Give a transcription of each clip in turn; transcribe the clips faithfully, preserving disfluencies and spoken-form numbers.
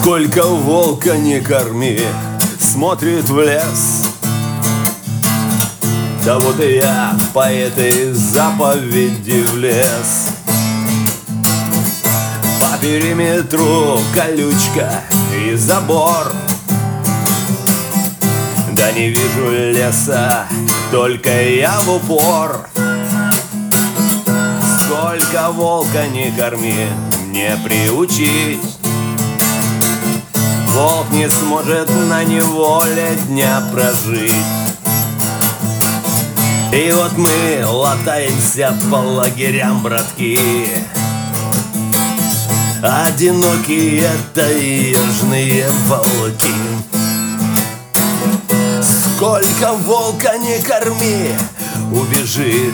Сколько волка не корми, смотрит в лес. Да вот и я по этой заповеди влез. По периметру колючка и забор. Да не вижу леса, только я в упор. Сколько волка не корми, не приучить. Волк не сможет на неволе дня прожить. И вот мы латаемся по лагерям, братки. Одинокие таежные волки. Сколько волка не корми, убежит.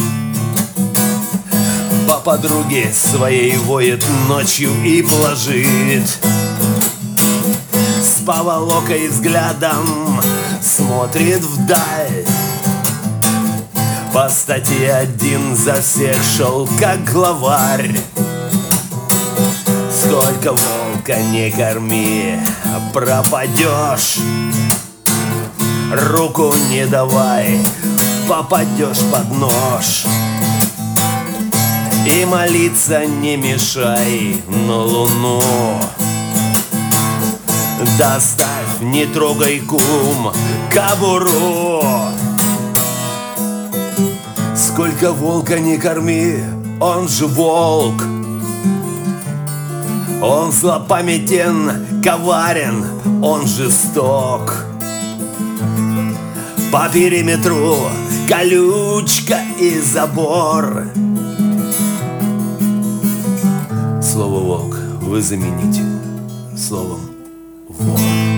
По подруге своей воет ночью и блажит. С поволокой взглядом смотрит вдаль. По статье один за всех шел, как главарь. Сколько волка не корми, пропадешь. Руку не давай, попадешь под нож. И молиться не мешай на луну. Доставь, не трогай, кум, кобуру. Сколько волка не корми, он же волк. Он злопамятен, коварен, он жесток. По периметру колючка и забор. Слово «волк» вы замените словом «вор».